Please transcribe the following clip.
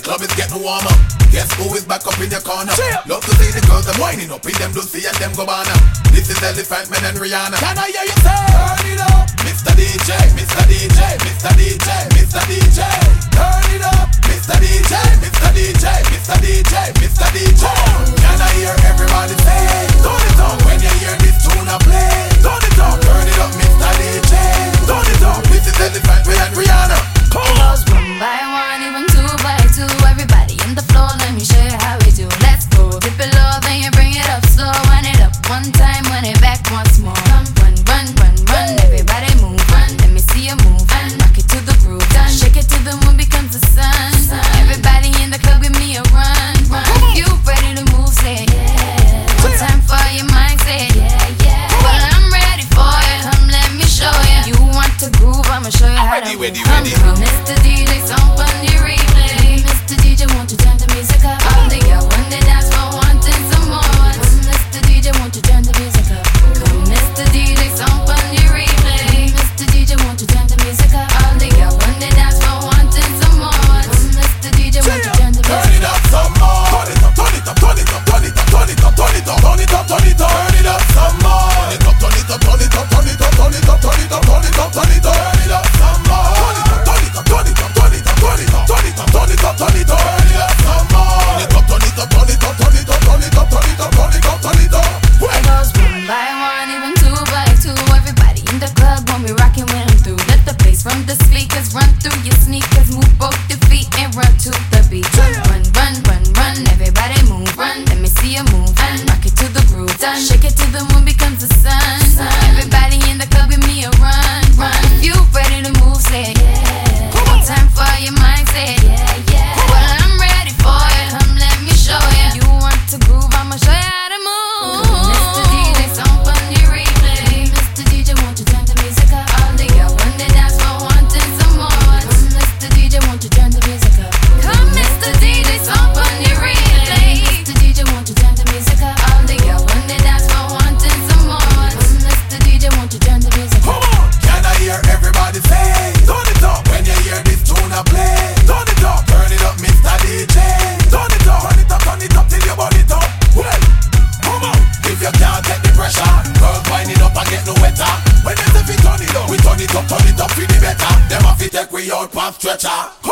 club is getting warmer. Guess who is back up in your corner? Love to see the girls them winding up in them Lucy and them Gabbana. This is Elephant Man and Rihanna. Can I hear you say? Turn it up, Mr. DJ, Mr. DJ, Mr. DJ, Mr. DJ. Turn it up, Mr. DJ, Mr. DJ, Mr. DJ, Mr. DJ. Can I hear everybody say? Turn it up when you hear this tune I play. Turn it up, turn it up, Mr. DJ. Turn it up, this is Elephant Man and Rihanna. It goes 1 by 1, even 2 by 2. Everybody in the floor, let me show you how we do. Let's go, dip it low, then you bring it up slow. Wind it up one time, wind it back once more. Come, run, run, run, run, everybody move. Run, let me see you move. Run, rock it to the groove. Done, shake it till the moon becomes the sun. Everybody in the club, give me a run, run. You ready to move, say yeah. One time for your mind, say yeah, yeah. Well, I'm ready for it, let me show you. You want to groove, I'ma show you how to move. Come, Mr. DJ, song on the replay. Mr. DJ, won't you turn the music up? All the girls when they dance for wanting some more. Mr. DJ, won't you turn the music up? Come, Mr. DJ, song on the replay. Mr. DJ, won't you turn the music up? All the girls when they dance for wanting some more. Mr. DJ, won't you turn the music up? Turn it up some more. Turn it up, turn it up, turn it up, turn it up, turn it up, turn it up, turn it up, turn it up, turn it up some more. Turn it up, turn it up, turn it up, turn it up, turn it up, turn it up, turn it up, turn it up, turn it up some more. Turn it up, turn it up, turn it up, turn it up, turn it up, turn it up, turn it up, turn it up, turn it up some more. Turn it up, turn it up, turn it up, turn it up, turn it up, turn it up, turn it up, turn it up. It goes 1 by 1, even 2 by 2. Everybody in the club when we rockin' when I'm through. Let the bass from the speakers run through your sneakers. Move both your feet and run to the beat. Run, run, run, run, run. Everybody move. Run, let me see you move. Run, rock it to the groove. Done, shake it till the moon becomes the sun. Everybody in the club, give me a run, run. You ready to move? Say yeah. One time for your mind, say yeah, yeah. Well, I'm ready for it. Let me show you. You want to groove? I'ma show you how to move. Mr. DJ, song on the replay. Mr. DJ, won't you turn the music up? All the girls when they dance for wanting some more. Mr. DJ, won't you turn the music up? Come, Mr. DJ, song on the replay. Mr. DJ, won't you turn the music up? All the girls when they dance for wanting some more. Mr. DJ, won't you turn the music up? Come on, can I hear everybody say? Turn it up when you hear this tune I play. Turn it up, Mr. DJ. Turn it up, turn it up, turn it up till you burn it up. Well, come on, if you can't take the pressure, girls wind it up and get no wetter. When they say we turn it up, we turn it up for the better. Them have to take we out past stretcher.